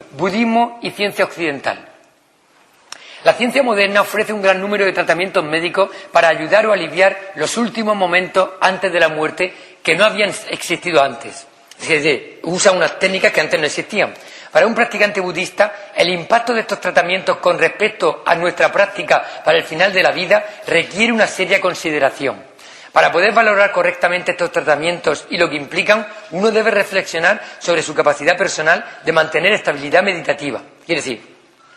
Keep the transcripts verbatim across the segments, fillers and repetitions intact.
budismo y ciencia occidental. La ciencia moderna ofrece un gran número de tratamientos médicos para ayudar o aliviar los últimos momentos antes de la muerte que no habían existido antes. Es decir, usa unas técnicas que antes no existían. Para un practicante budista, el impacto de estos tratamientos con respecto a nuestra práctica para el final de la vida requiere una seria consideración. Para poder valorar correctamente estos tratamientos y lo que implican, uno debe reflexionar sobre su capacidad personal de mantener estabilidad meditativa. Quiere decir,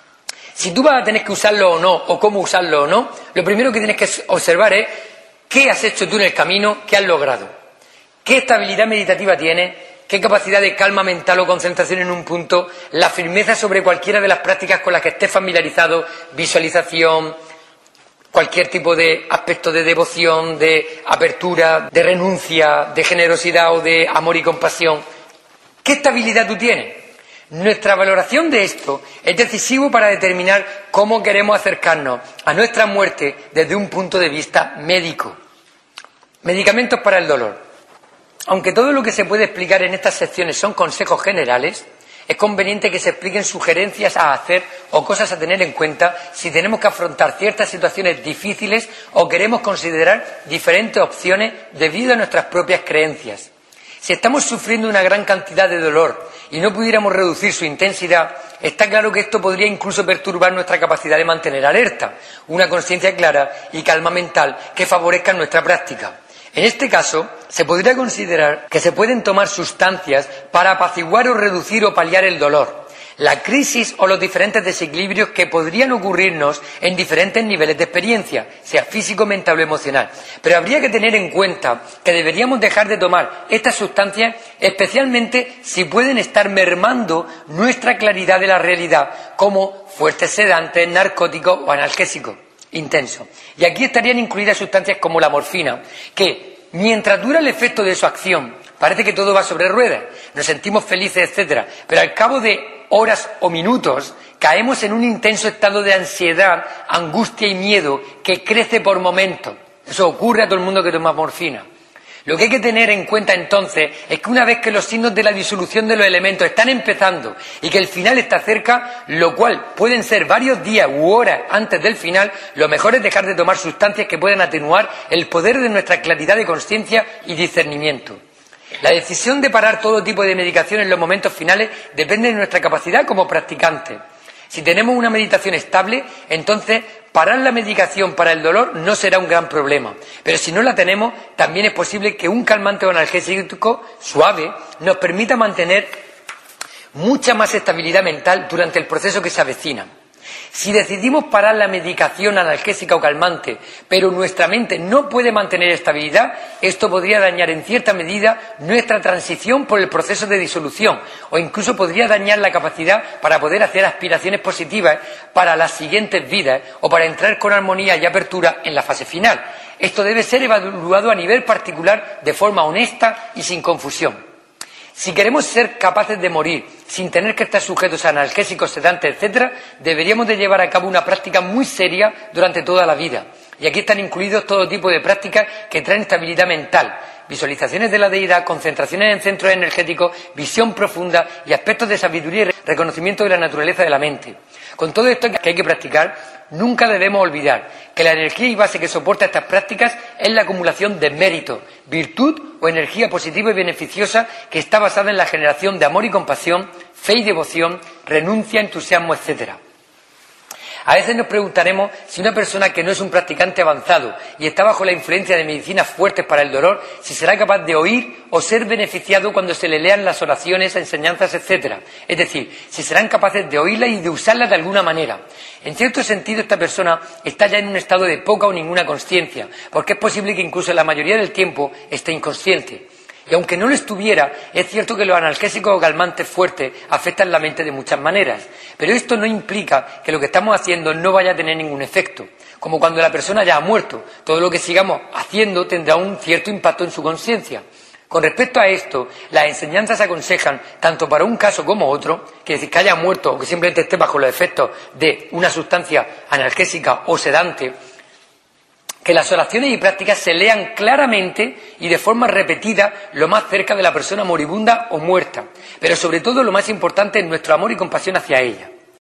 si tú vas a tener que usarlo o no, o cómo usarlo o no, lo primero que tienes que observar es qué has hecho tú en el camino, qué has logrado, qué estabilidad meditativa tienes, qué capacidad de calma mental o concentración en un punto, la firmeza sobre cualquiera de las prácticas con las que estés familiarizado, visualización, cualquier tipo de aspecto de devoción, de apertura, de renuncia, de generosidad o de amor y compasión. ¿Qué estabilidad tú tienes? Nuestra valoración de esto es decisivo para determinar cómo queremos acercarnos a nuestra muerte desde un punto de vista médico. Medicamentos para el dolor. Aunque todo lo que se puede explicar en estas secciones son consejos generales, es conveniente que se expliquen sugerencias a hacer o cosas a tener en cuenta si tenemos que afrontar ciertas situaciones difíciles o queremos considerar diferentes opciones debido a nuestras propias creencias. Si estamos sufriendo una gran cantidad de dolor y no pudiéramos reducir su intensidad, está claro que esto podría incluso perturbar nuestra capacidad de mantener alerta, una conciencia clara y calma mental que favorezcan nuestra práctica. En este caso, se podría considerar que se pueden tomar sustancias para apaciguar o reducir o paliar el dolor, la crisis o los diferentes desequilibrios que podrían ocurrirnos en diferentes niveles de experiencia, sea físico, mental o emocional. Pero habría que tener en cuenta que deberíamos dejar de tomar estas sustancias, especialmente si pueden estar mermando nuestra claridad de la realidad, como fuertes sedantes, narcóticos o analgésicos intensos. Y aquí estarían incluidas sustancias como la morfina, que mientras dura el efecto de su acción, parece que todo va sobre ruedas, nos sentimos felices, etcétera, pero al cabo de horas o minutos caemos en un intenso estado de ansiedad, angustia y miedo que crece por momentos. Eso ocurre a todo el mundo que toma morfina. Lo que hay que tener en cuenta entonces es que una vez que los signos de la disolución de los elementos están empezando y que el final está cerca, lo cual pueden ser varios días u horas antes del final, lo mejor es dejar de tomar sustancias que puedan atenuar el poder de nuestra claridad de conciencia y discernimiento. La decisión de parar todo tipo de medicación en los momentos finales depende de nuestra capacidad como practicantes. Si tenemos una meditación estable, entonces parar la medicación para el dolor no será un gran problema. Pero si no la tenemos, también es posible que un calmante o analgésico suave nos permita mantener mucha más estabilidad mental durante el proceso que se avecina. Si decidimos parar la medicación analgésica o calmante, pero nuestra mente no puede mantener estabilidad, esto podría dañar en cierta medida nuestra transición por el proceso de disolución, o incluso podría dañar la capacidad para poder hacer aspiraciones positivas para las siguientes vidas, o para entrar con armonía y apertura en la fase final. Esto debe ser evaluado a nivel particular de forma honesta y sin confusión. Si queremos ser capaces de morir sin tener que estar sujetos a analgésicos, sedantes, etcétera, deberíamos de llevar a cabo una práctica muy seria durante toda la vida. Y aquí están incluidos todo tipo de prácticas que traen estabilidad mental, visualizaciones de la deidad, concentraciones en centros energéticos, visión profunda y aspectos de sabiduría y reconocimiento de la naturaleza de la mente. Con todo esto que hay que practicar, nunca debemos olvidar que la energía y base que soporta estas prácticas es la acumulación de mérito, virtud o energía positiva y beneficiosa que está basada en la generación de amor y compasión, fe y devoción, renuncia, entusiasmo, etcétera. A veces nos preguntaremos si una persona que no es un practicante avanzado y está bajo la influencia de medicinas fuertes para el dolor, si será capaz de oír o ser beneficiado cuando se le lean las oraciones, enseñanzas, etcétera. Es decir, si serán capaces de oírlas y de usarlas de alguna manera. En cierto sentido, esta persona está ya en un estado de poca o ninguna consciencia, porque es posible que incluso la mayoría del tiempo esté inconsciente. Y aunque no lo estuviera, es cierto que los analgésicos o calmantes fuertes afectan la mente de muchas maneras. Pero esto no implica que lo que estamos haciendo no vaya a tener ningún efecto. Como cuando la persona ya ha muerto, todo lo que sigamos haciendo tendrá un cierto impacto en su conciencia. Con respecto a esto, las enseñanzas aconsejan, tanto para un caso como otro, que decir que haya muerto o que simplemente esté bajo los efectos de una sustancia analgésica o sedante, que las oraciones y prácticas se lean claramente y de forma repetida lo más cerca de la persona moribunda o muerta, pero sobre todo lo más importante es nuestro amor y compasión hacia ella.